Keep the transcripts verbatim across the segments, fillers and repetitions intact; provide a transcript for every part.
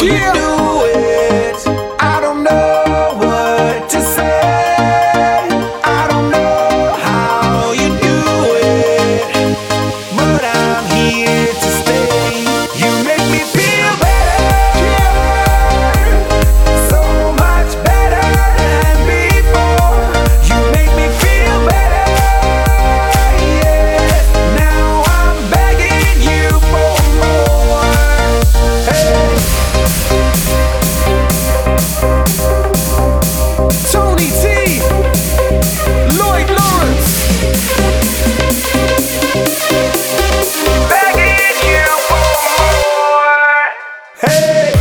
how you Yeah. do it. I don't know what to say. I don't know how you do it, but I'm here to stay. You make me feel better, so much better than before. You make me feel better, yes. Now I'm begging you for more. Hey. Tony T, Lloyd Lawrence, begging you for more. Hey.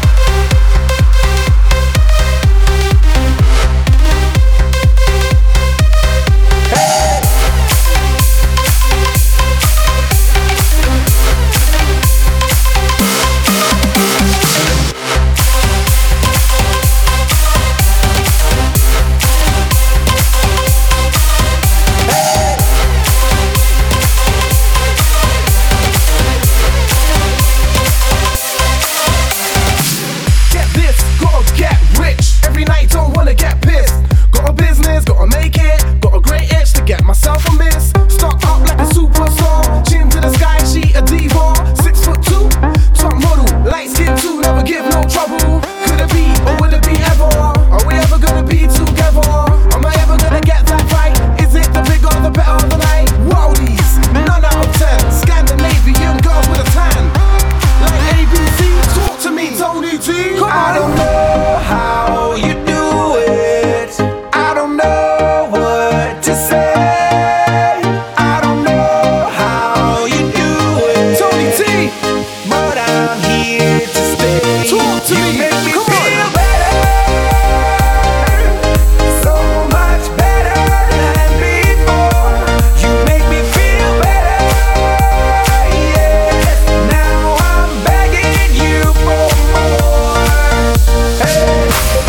Get this, gotta get rich. Every night don't wanna get pissed. Got a business, gotta make it. Got a great itch to get myself a miss. Stuck up like a superstar. Chin to the sky, she a diva. Six foot two, top model. Light skin too, never give no trouble. Could it be, or would it be ever? Are we ever gonna be together? Am I ever gonna get that right? Is it the bigger, the better, the night? Worldies, none out of ten. Scandinavian girl with a tan. Like A B C, talk to me, Tony T. Come on. I don't know how you do it. I don't know what to say. I don't know how you do it, Tony T, but I'm here to stay. Talk to you me. Make me Come feel on. better, so much better than before. You make me feel better, yes. Now I'm begging you for more. Hey.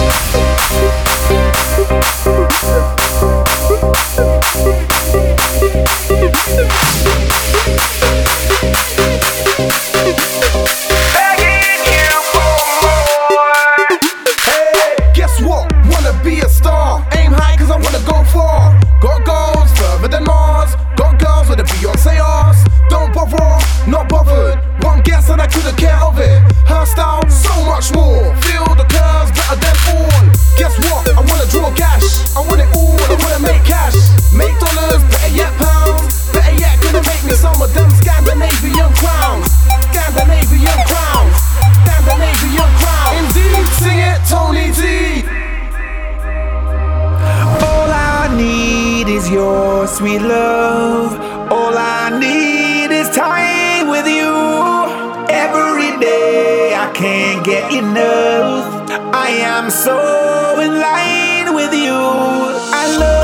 Begging you for more. Hey, guess what? Wanna be a star. Aim high cause I wanna go far. Got goals further than Mars. Got girls with a Beyonce ass. Don't bother, not bothered. One guess and I couldn't care of it. Her style, so much more. Feel the curves better than all. Guess what? I wanna draw cash. I want it all, I wanna make cash. Make dollars, better yet pounds. Better yet, gonna make me some of them Scandinavian crowns. Scandinavian crowns. Scandinavian crowns. Indeed, sing it, Tony T. All I need is your sweet love. All I need is time with you. Every day I can't get enough. I am so in line with you. I love